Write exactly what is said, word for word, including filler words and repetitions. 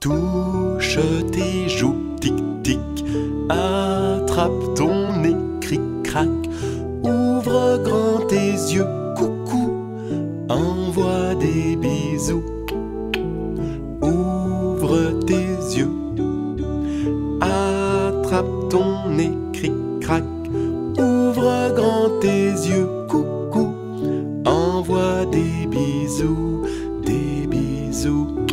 Touche tes joues, tic-tic, attrape ton nez, cric-crac. Ouvre grand tes yeux, coucou, envoie des bisous. Ouvre tes yeux, attrape ton nez, cric-crac. Ouvre grand tes yeux, coucou, envoie des bisous, des bisous.